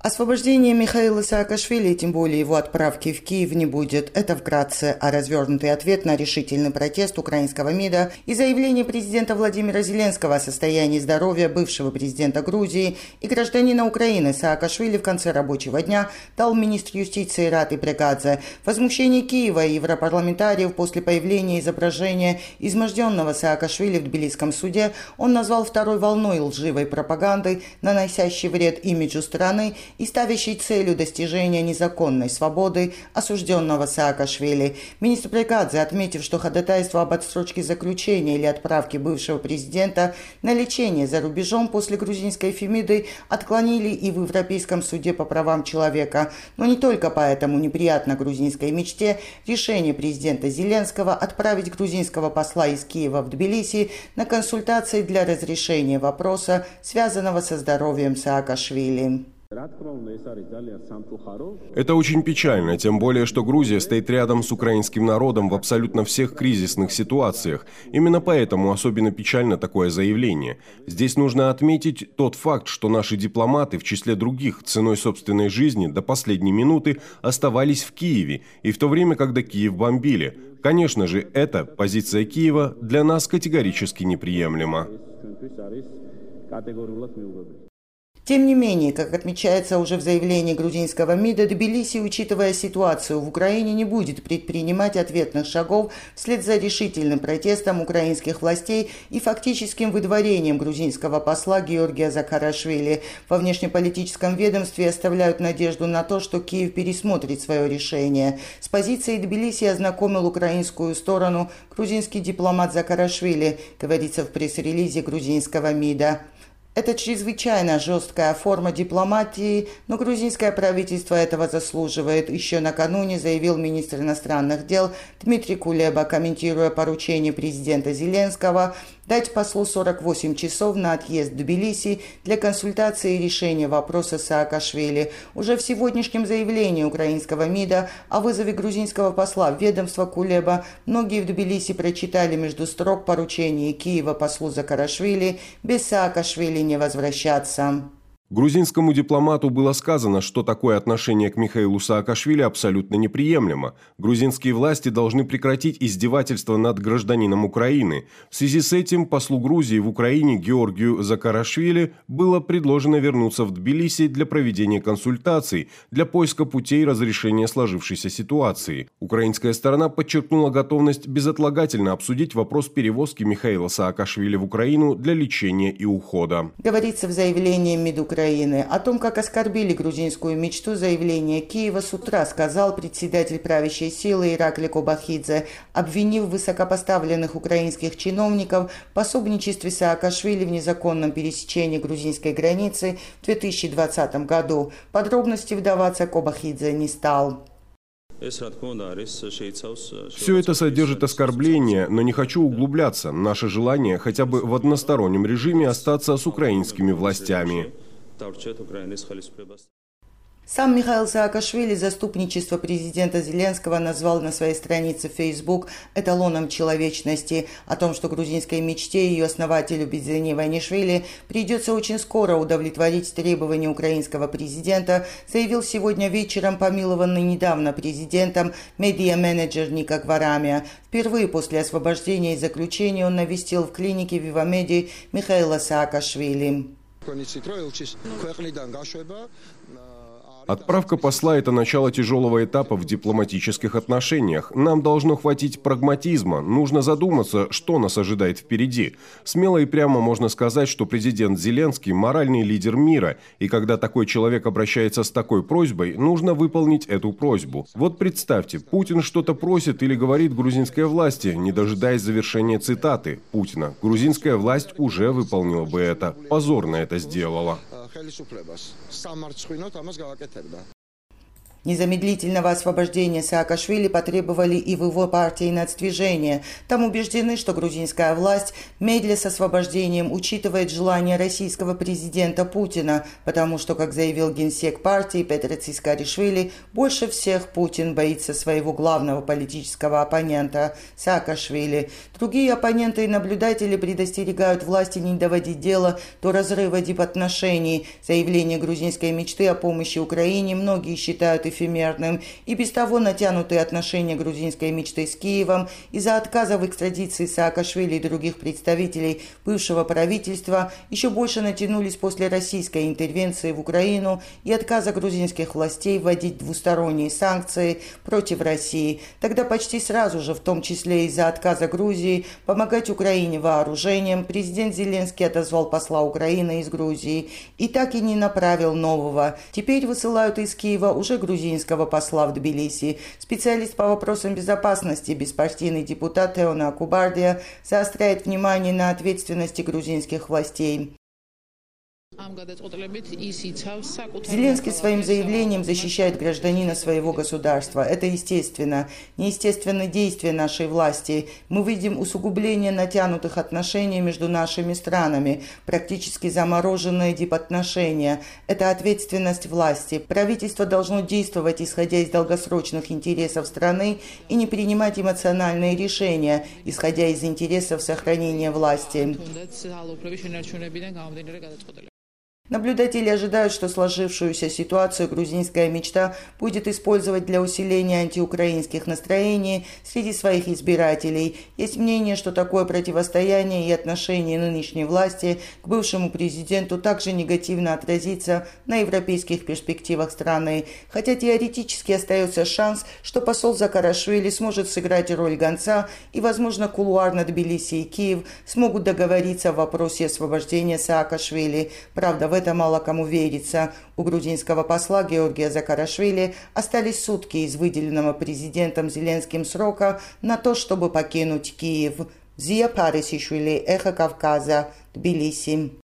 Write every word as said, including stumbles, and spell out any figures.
Освобождения Михаила Саакашвили, тем более его отправки в Киев, не будет. Это вкратце а развернутый ответ на решительный протест украинского МИДа и заявление президента Владимира Зеленского о состоянии здоровья бывшего президента Грузии и гражданина Украины Саакашвили в конце рабочего дня дал министр юстиции Рати Брегадзе. Возмущение Киева и европарламентариев после появления изображения изможденного Саакашвили в Тбилисском суде он назвал второй волной лживой пропаганды, наносящей вред имиджу страны и ставящий целью достижения незаконной свободы осужденного Саакашвили. Министр Брегадзе, отметив, что ходатайство об отсрочке заключения или отправке бывшего президента на лечение за рубежом после грузинской Фемиды отклонили и в Европейском суде по правам человека. Но не только поэтому неприятно грузинской мечте решение президента Зеленского отправить грузинского посла из Киева в Тбилиси на консультации для разрешения вопроса, связанного со здоровьем Саакашвили. Это очень печально, тем более, что Грузия стоит рядом с украинским народом в абсолютно всех кризисных ситуациях. Именно поэтому особенно печально такое заявление. Здесь нужно отметить тот факт, что наши дипломаты, в числе других, ценой собственной жизни до последней минуты оставались в Киеве, и в то время, когда Киев бомбили. Конечно же, эта позиция Киева для нас категорически неприемлема. Тем не менее, как отмечается уже в заявлении грузинского МИДа, Тбилиси, учитывая ситуацию в Украине, не будет предпринимать ответных шагов вслед за решительным протестом украинских властей и фактическим выдворением грузинского посла Георгия Закарашвили. Во внешнеполитическом ведомстве оставляют надежду на то, что Киев пересмотрит свое решение. С позицией Тбилиси ознакомил украинскую сторону грузинский дипломат Закарашвили, говорится в пресс-релизе грузинского МИДа. Это чрезвычайно жесткая форма дипломатии, но грузинское правительство этого заслуживает, еще накануне заявил министр иностранных дел Дмитрий Кулеба, комментируя поручение президента Зеленского дать послу сорок восемь часов на отъезд в Тбилиси для консультации и решения вопроса Саакашвили. Уже в сегодняшнем заявлении украинского МИДа о вызове грузинского посла в ведомство Кулеба многие в Тбилиси прочитали между строк поручение Киева послу Закарашвили без Саакашвили не возвращаться. Грузинскому дипломату было сказано, что такое отношение к Михаилу Саакашвили абсолютно неприемлемо. Грузинские власти должны прекратить издевательство над гражданином Украины. В связи с этим послу Грузии в Украине Георгию Закарашвили было предложено вернуться в Тбилиси для проведения консультаций для поиска путей разрешения сложившейся ситуации. Украинская сторона подчеркнула готовность безотлагательно обсудить вопрос перевозки Михаила Саакашвили в Украину для лечения и ухода. Говорится в заявлении МИД Украины. О том, как оскорбили грузинскую мечту, заявление Киева с утра сказал председатель правящей силы Иракли Кобахидзе, обвинив высокопоставленных украинских чиновников в пособничестве Саакашвили в незаконном пересечении грузинской границы в две тысячи двадцатом году. Подробности вдаваться Кобахидзе не стал. Все это содержит оскорбления, но не хочу углубляться. Наше желание хотя бы в одностороннем режиме остаться с украинскими властями. Сам Михаил Саакашвили заступничество президента Зеленского назвал на своей странице в Facebook эталоном человечности. О том, что грузинской мечте и ее основателю Бедзине Иванишвили придется очень скоро удовлетворить требования украинского президента, заявил сегодня вечером помилованный недавно президентом медиа-менеджер Ника Гварамия. Впервые после освобождения из заключения он навестил в клинике Вивамеди Михаила Саакашвили. Отправка посла – это начало тяжелого этапа в дипломатических отношениях. Нам должно хватить прагматизма. Нужно задуматься, что нас ожидает впереди. Смело и прямо можно сказать, что президент Зеленский – моральный лидер мира. И когда такой человек обращается с такой просьбой, нужно выполнить эту просьбу. Вот представьте, Путин что-то просит или говорит грузинской власти, не дожидаясь завершения цитаты Путина. Грузинская власть уже выполнила бы это. Позорно это сделала. Незамедлительного освобождения Саакашвили потребовали и в его партии «Нацдвижение». Там убеждены, что грузинская власть медля с освобождением учитывает желание российского президента Путина, потому что, как заявил генсек партии Петр Цискаришвили, больше всех Путин боится своего главного политического оппонента Саакашвили. Другие оппоненты и наблюдатели предостерегают власти не доводить дело до разрыва дипотношений. Заявление грузинской мечты о помощи Украине многие считают эфемерным. И без того натянутые отношения грузинской мечты с Киевом из-за отказа в экстрадиции Саакашвили и других представителей бывшего правительства еще больше натянулись после российской интервенции в Украину и отказа грузинских властей вводить двусторонние санкции против России. Тогда почти сразу же, в том числе из-за отказа Грузии, помогать Украине вооружением, президент Зеленский отозвал посла Украины из Грузии и так и не направил нового. Теперь высылают из Киева уже грузинского посла в Тбилиси. Специалист по вопросам безопасности, беспартийный депутат Теона Акубардия заостряет внимание на ответственности грузинских властей. Зеленский своим заявлением защищает гражданина своего государства. Это естественно. Неестественно действия нашей власти. Мы видим усугубление натянутых отношений между нашими странами, практически замороженные дипотношения. Это ответственность власти. Правительство должно действовать, исходя из долгосрочных интересов страны, и не принимать эмоциональные решения, исходя из интересов сохранения власти. Наблюдатели ожидают, что сложившуюся ситуацию грузинская мечта будет использовать для усиления антиукраинских настроений среди своих избирателей. Есть мнение, что такое противостояние и отношение нынешней власти к бывшему президенту также негативно отразится на европейских перспективах страны. Хотя теоретически остается шанс, что посол Закарашвили сможет сыграть роль гонца и, возможно, кулуарно Тбилиси и Киев смогут договориться в вопросе освобождения Саакашвили. Правда, в это мало кому верится. У грузинского посла Георгия Закарашвили остались сутки из выделенного президентом Зеленским срока на то, чтобы покинуть Киев. Зия Парисишвили, Эхо Кавказа, Тбилиси.